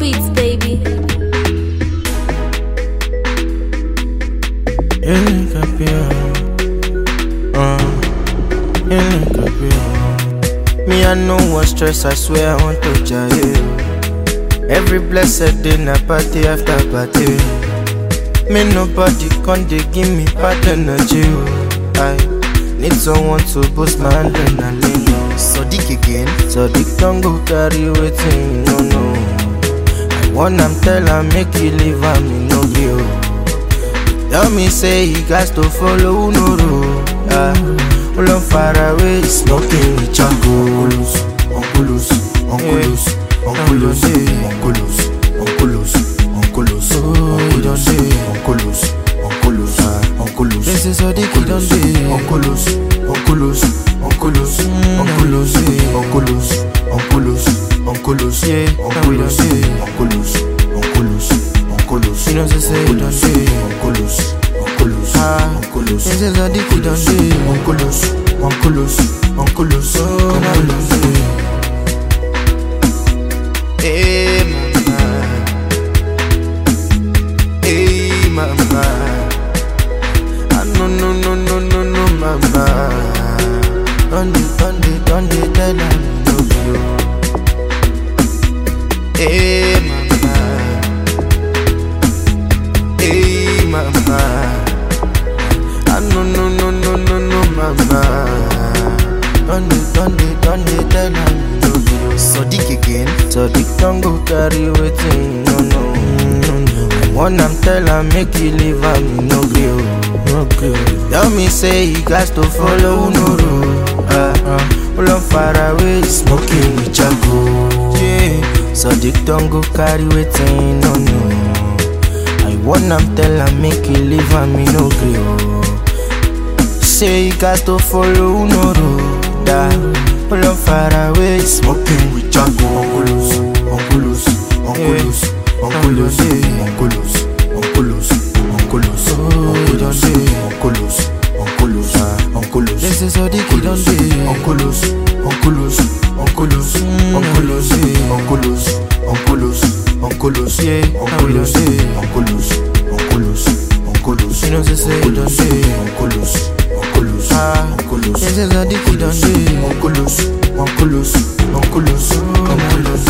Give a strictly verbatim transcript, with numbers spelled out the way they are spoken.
beats, baby. El campeón, uh, el campeón. Me I know what stress, I swear I want to try you. Every blessed day na party after party. Me nobody can they give me bad energy. I need someone to boost my adrenaline. Sodiq again. Sodiq don't go carry waiting, no no. I want am tell am make you leave am in no view. Tell me say he got to follow no road. Ah, all on far away smoking with charcoals. Onculus, onculus, onculus, onculus, onculus, onculus, onculus, onculus, onculus, onculus. This is Sodiq, he don't do. Onculus, onculus, onculus, onculus, onculus, onculus, onculus, Yeah, onculus, onculus, onculus, onculus. You know they say he don't do. Onculus, onculus, Ah, onculus. this is Sodiq, he don't do. Onculus, onculus, onculus, Oh, now he don't do. Hey mama, hey mama. Ah no no no no no no mama. Don't dey, don't dey, don't dey tell am no be you. Hey mama, hey mama. Ah no no no no no no mama. Don't dey, don't dey, don't dey tell am no be you. Sodiq again. Sodiq don't go carry waiting, no no, no no. I want am tell am make you leave am no grill, no grill. Tell me say he got to follow no road. Ah, ah, all on far away smoking with charcoal. Yeah, Sodiq don't go carry waiting, no no. I want am tell am make you leave am no grill. Say he got to follow no road. Ah, all on far away Smoking with charcoal. Onculus, onculus, onculus, onculus, onculus, onculus, onculus, onculus, onculus, onculus, onculus. This is Sodiq, he don't do. Onculus, onculus, onculus, onculus, onculus, onculus, onculus, Yeah, onculus, onculus, onculus, onculus. You know they say he don't do. Onculus, onculus, Ah, onculus. this is Sodiq, he don't do. Onculus, onculus, onculus, onculus.